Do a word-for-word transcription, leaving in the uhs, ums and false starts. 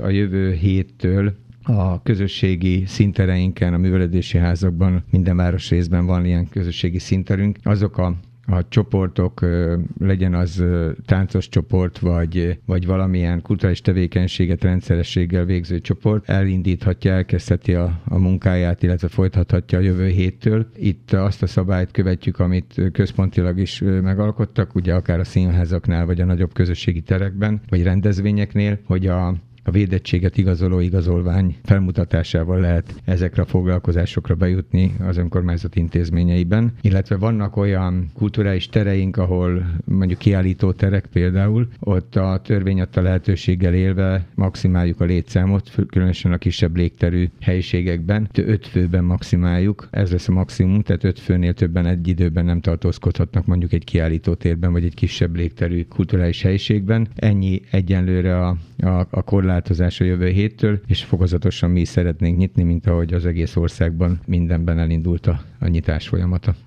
a jövő héttől a közösségi színtereinken, a művelődési házakban, minden városrészben van ilyen közösségi színterünk. Azok a a csoportok, legyen az táncos csoport, vagy, vagy valamilyen kulturális tevékenységet rendszerességgel végző csoport, elindíthatja, elkezdheti a, a munkáját, illetve folytathatja a jövő héttől. Itt azt a szabályt követjük, amit központilag is megalkottak, ugye akár a színházaknál, vagy a nagyobb közösségi terekben, vagy rendezvényeknél, hogy a A védettséget igazoló igazolvány felmutatásával lehet ezekre a foglalkozásokra bejutni az önkormányzat intézményeiben, illetve vannak olyan kulturális tereink, ahol mondjuk kiállító terek például, ott a törvény adta lehetőséggel élve maximáljuk a létszámot, különösen a kisebb légterű helyiségekben, öt főben maximáljuk, ez lesz a maximum, tehát öt főnél többen egy időben nem tartózkodhatnak mondjuk egy kiállító térben, vagy egy kisebb légterű kulturális helyiségben. Ennyi egyenlőre a, a, a korlát változás a jövő héttől, és fokozatosan mi is szeretnénk nyitni, mint ahogy az egész országban mindenben elindult a, a nyitás folyamata.